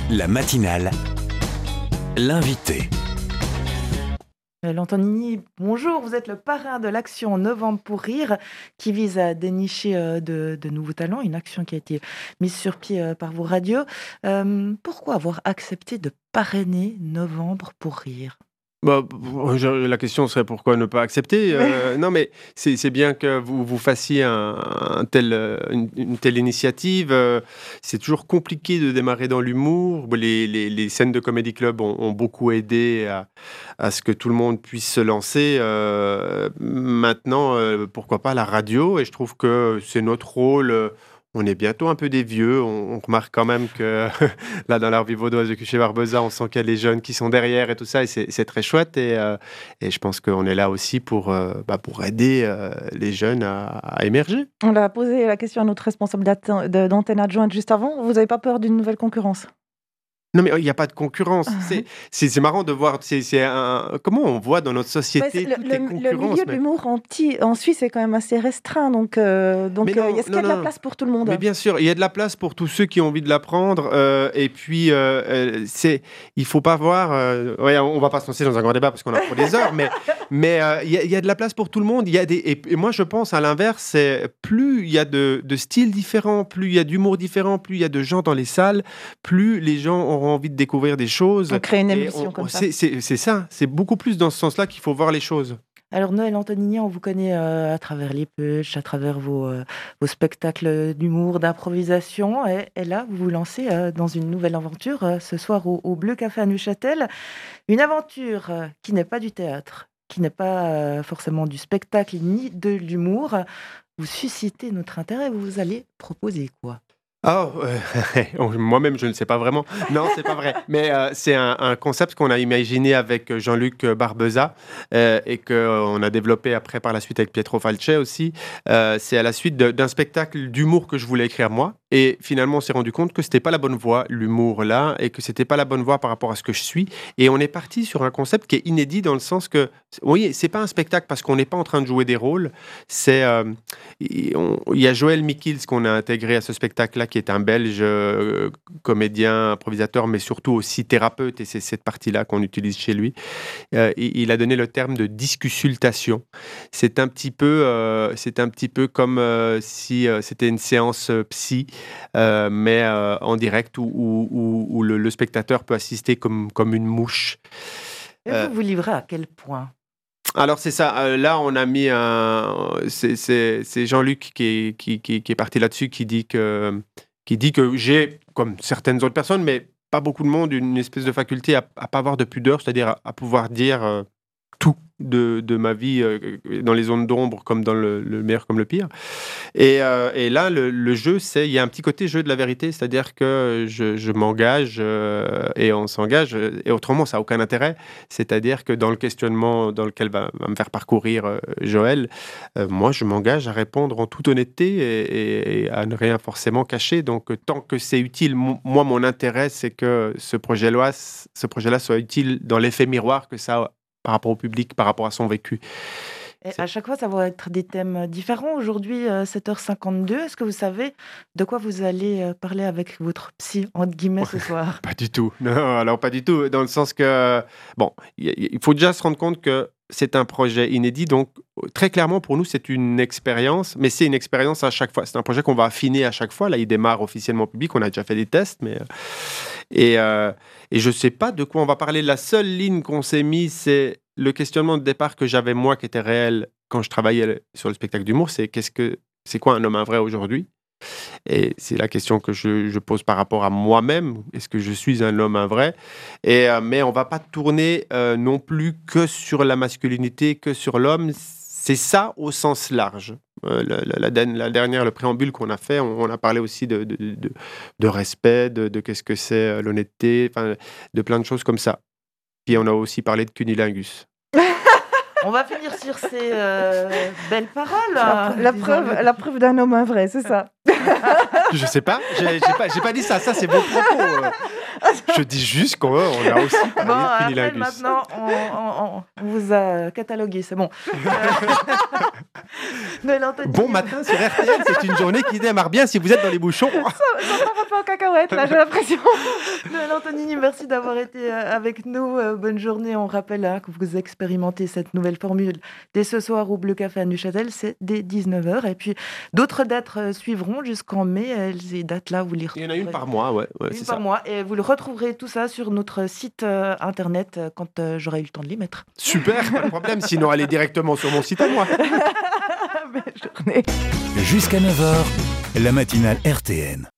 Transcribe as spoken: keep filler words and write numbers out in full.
La matinale, l'invité. Lantonini, bonjour, vous êtes le parrain de l'action Novembre pour rire qui vise à dénicher euh, de, de nouveaux talents, une action qui a été mise sur pied euh, par vos radios. Euh, pourquoi avoir accepté de parrainer Novembre pour rire ? Bah, je- la question serait pourquoi ne pas accepter euh, Non, mais c'est, c'est bien que vous, vous fassiez un, un tel, euh, une, une telle initiative. euh, C'est toujours compliqué de démarrer dans l'humour. Bon, Les, les, les scènes de Comedy Club ont, ont beaucoup aidé à, à ce que tout le monde puisse se lancer. Euh, maintenant, euh, pourquoi pas la radio? Et je trouve que c'est notre rôle. euh, On est bientôt un peu des vieux. On, on remarque quand même que là, dans l'art vaudoise de Chez Barbeza, on sent qu'il y a les jeunes qui sont derrière et tout ça. Et c'est, c'est très chouette. Et, euh, et je pense qu'on est là aussi pour, euh, bah, pour aider euh, les jeunes à, à émerger. On a posé la question à notre responsable d'atte- de- d'antenne adjointe juste avant. Vous n'avez pas peur d'une nouvelle concurrence ? Non, mais il n'y a pas de concurrence. C'est, c'est, c'est marrant de voir. C'est, c'est un, comment on voit dans notre Ouais, société c'est le, toutes le- les le concurrences. milieu de mais- l'humour en, petit- en Suisse est quand même assez restreint, donc, euh, donc Mais euh, non, est-ce qu'il y a non, de la non. place pour tout le monde ? Mais bien sûr, il y a de la place pour tous ceux qui ont envie de l'apprendre. euh, et puis, euh, euh, c'est, il faut pas voir. Euh, ouais, on va pas se lancer dans un grand débat parce qu'on a trop des heures, mais mais euh, il y, a- il y a de la place pour tout le monde. Il y a des et, et moi je pense à l'inverse, c'est plus il y a de, de styles différents, plus il y a d'humour différent, plus il y a de gens dans les salles, plus les gens auront envie de découvrir des choses. On crée une Et émission on- comme ça. c'est, c'est, c'est ça. C'est beaucoup plus dans ce sens-là qu'il faut voir les choses. Alors Noël Antonini, on vous connaît euh, à travers les punchs, à travers vos, euh, vos spectacles d'humour, d'improvisation. Et, et là, vous vous lancez euh, dans une nouvelle aventure euh, ce soir au, au Bleu Café à Neuchâtel. Une aventure euh, qui n'est pas du théâtre, qui n'est pas euh, forcément du spectacle ni de l'humour. Vous suscitez notre intérêt, vous allez proposer quoi ? Oh, euh, moi-même, je ne sais pas vraiment. Non, c'est pas vrai. Mais euh, c'est un, un concept qu'on a imaginé avec Jean-Luc Barbeza euh, et qu'on a développé après par la suite avec Pietro Falce aussi. Euh, c'est à la suite de- d'un spectacle d'humour que je voulais écrire moi. Et finalement, on s'est rendu compte que c'était pas la bonne voie, l'humour là, et que c'était pas la bonne voie par rapport à ce que je suis. Et on est parti sur un concept qui est inédit dans le sens que, oui, c'est pas un spectacle parce qu'on n'est pas en train de jouer des rôles. C'est, euh, il on- il y a Joël Mikils qu'on a intégré à ce spectacle-là, qui est un Belge euh, comédien, improvisateur, mais surtout aussi thérapeute, et c'est cette partie-là qu'on utilise chez lui. Euh, il, il a donné le terme de discusultation. C'est un petit peu, euh, c'est un petit peu comme euh, si euh, c'était une séance euh, psy, euh, mais euh, en direct où, où- où- où le, le spectateur peut assister comme, comme une mouche. Et Euh, vous vous livrez à quel point ? Alors c'est ça, euh, là on a mis un... C'est, c'est- c'est Jean-Luc qui est, qui, qui- qui est parti là-dessus, qui dit que, qui dit que j'ai, comme certaines autres personnes, mais pas beaucoup de monde, une espèce de faculté à ne pas avoir de pudeur, c'est-à-dire à, à pouvoir dire euh, tout de, de ma vie euh, dans les zones d'ombre comme dans le, le meilleur comme le pire. Et, euh, et là, le, le jeu, c'est, il y a un petit côté jeu de la vérité, c'est-à-dire que je, je m'engage euh, et on s'engage, euh, et autrement, ça n'a aucun intérêt. C'est-à-dire que dans le questionnement dans lequel va, va me faire parcourir euh, Joël, euh, moi, je m'engage à répondre en toute honnêteté et, et à ne rien forcément cacher. Donc, euh, tant que c'est utile, mo- moi, mon intérêt, c'est que ce projet-là, ce projet-là soit utile dans l'effet miroir que ça a par rapport au public, par rapport à son vécu. Et C'est- à chaque fois, ça va être des thèmes différents. Aujourd'hui, euh, sept heures cinquante-deux, est-ce que vous savez de quoi vous allez euh, parler avec votre psy, entre guillemets, ce soir ? Pas du tout. Non, alors pas du tout. Dans le sens que, bon, il il faut déjà se rendre compte que c'est un projet inédit. Donc, très clairement, pour nous, c'est une expérience, mais c'est une expérience à chaque fois. C'est un projet qu'on va affiner à chaque fois. Là, il démarre officiellement public. On a déjà fait des tests, mais. euh, Et, euh, et je ne sais pas de quoi on va parler. La seule ligne qu'on s'est mise, c'est le questionnement de départ que j'avais moi, qui était réel quand je travaillais sur le spectacle d'humour. C'est qu'est-ce que c'est quoi un homme vrai aujourd'hui? Et c'est la question que je, je pose par rapport à moi-même. Est-ce que je suis un homme vrai? Et, euh, mais on ne va pas tourner euh, non plus que sur la masculinité, que sur l'homme. C'est ça au sens large. Euh, la, la- la den- la dernière, le préambule qu'on a fait, on, on a parlé aussi de, de, de- de respect, de, de qu'est-ce que c'est euh, l'honnêteté, enfin, de plein de choses comme ça. Puis on a aussi parlé de cunilingus. On va finir sur ces euh, belles paroles. La, hein, la disons-le. preuve, la preuve d'un homme vrai, c'est ça. Je sais pas, j'ai j'ai pas, j'ai pas dit ça. Ça, c'est vos propos. euh. Je dis juste qu'on on a aussi parlé Bon, de après, cunilingus. maintenant, on, on- on- on vous a catalogué, c'est bon. Noël Anthony, Bon matin sur R T L, c'est une journée qui démarre bien si vous êtes dans les bouchons. ça part un peu en cacahuète, là, j'ai l'impression. Noël Anthony, merci d'avoir été euh, avec nous. Euh, bonne journée. On rappelle hein, que vous expérimentez cette nouvelle formule dès ce soir au Bleu Café à Neuchâtel. C'est dès dix-neuf heures. Et puis, d'autres dates euh, suivront jusqu'en mai. Euh, Ces dates-là, vous les Il y en a une retrouverez- par mois, ouais, ouais Une c'est par ça. mois. Et vous le retrouverez tout ça sur notre site euh, internet euh, quand euh, j'aurai eu le temps de les mettre. Super, pas de problème. Sinon, allez directement sur mon site à moi. Belle journée. Jusqu'à neuf heures, la matinale R T N.